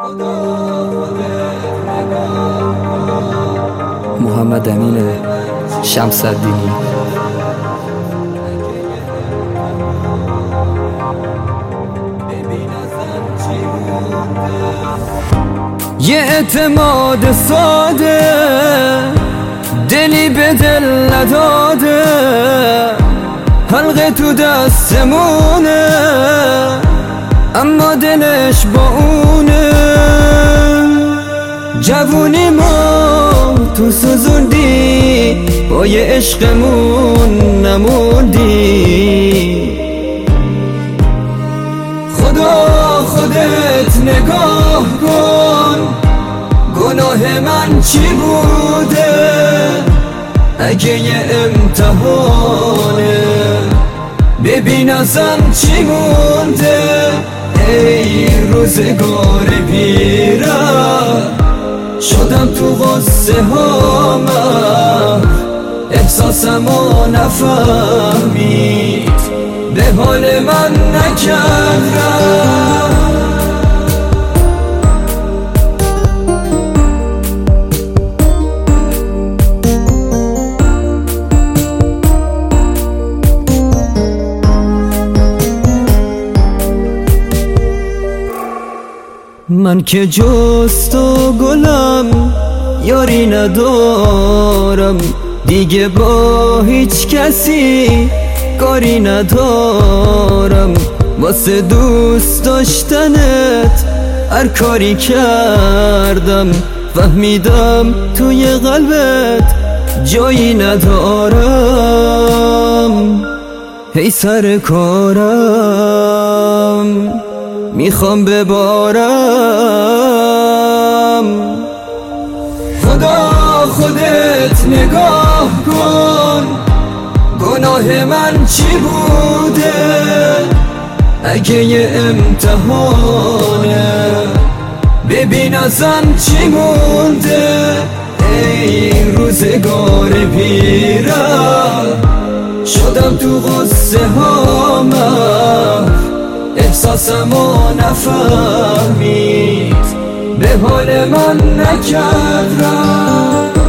محمد امین شمس‌الدینی. یه اعتماد ساده دلی به دل نداده، حلقه تو دستمونه اما دلش با اونه. جوونی ما تو سوزوندی، با یه عشقمون نموندی. خدا خودت نگاه کن، گناه من چی بوده؟ اگه یه امتحانه ببین ازم چی مونده. ای روزگار پیرم، شدم تو غصه ها من، احساسمو نفهمید، به حال من نکردم. من که جز تو گلم یاری ندارم، دیگه با هیچ کسی کاری ندارم. واسه دوست داشتنت هر کاری کردم، فهمیدم توی قلبت جایی ندارم. هی سر کارم میخوام ببارم. خدا خودت نگاه کن، گناه من چی بوده؟ اگه یه امتحانه ببین ازم چی مونده. ای روزگار پیرم، شدم تو غصه ها من، احساسمو نفهمید، به حال من نکردم.